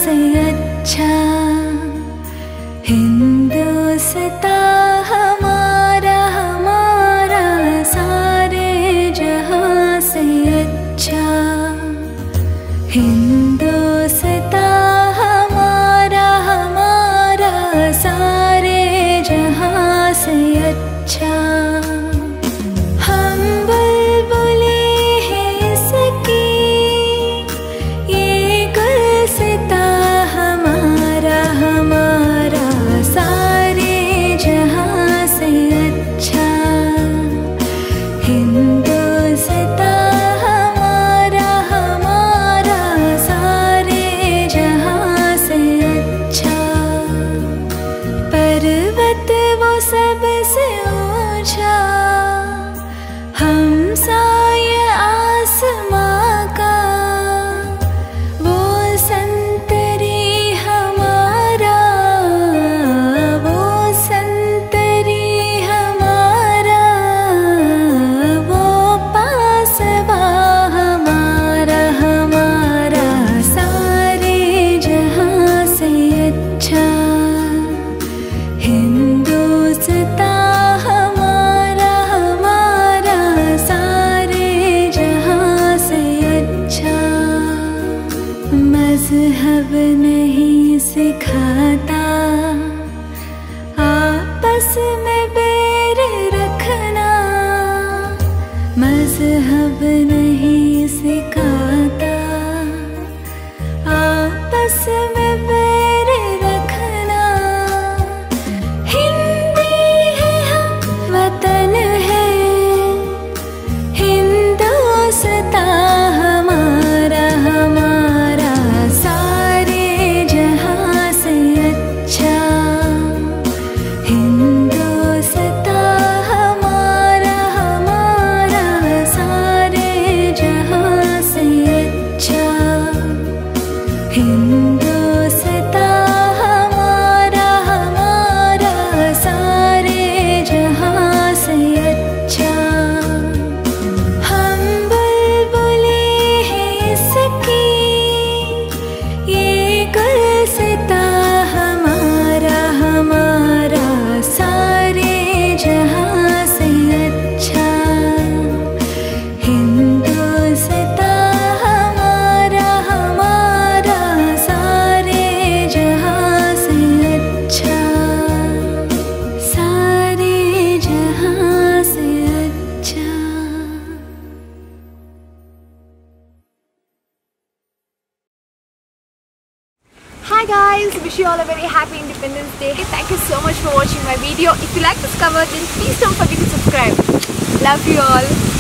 से अच्छा हिंदुस्तान हमारा हमारा सारे जहां से अच्छा हिंदुस्तान हमारा हमारा सारे जहां से अच्छा। हम बुलबुले हैं इसकी ये गुलसिता हमारा हमारा सारे जहां से अच्छा हिंदुस्तान हमारा हमारा सारे जहां से अच्छा। पर्वत वो सबसे ऊंचा हमसाया आसमां का वो संतरी हमारा वो संतरी हमारा वो पासबा हमारा हमारा सारे जहां से अच्छा हिंदुस्तान हमारा हमारा सारे जहां से अच्छा। मज़हब नहीं सिखाता आपस में बैर रखना मज़हब नहीं सिखाता आपस में बैर रखना। हिंदी है हम वतन है हिंदुस्तान हमारा हमारा सारे जहां से अच्छा हिंदुस्तान हमारा हमारा सारे जहां से अच्छा हिंदुस्तान हमारा हमारा सारे जहां से अच्छा। हम बुलबुले हैं इसकी ये गुलसिता हमारा हमारा सारे जहां से अच्छा हिंदुस्तान हमारा हमारा सारे जहां से अच्छा सारे जहां से अच्छा। Hi guys, wish you all a very happy Independence Day. Thank you so much for watching my video. If you like this cover, then please don't forget to subscribe. Love you all.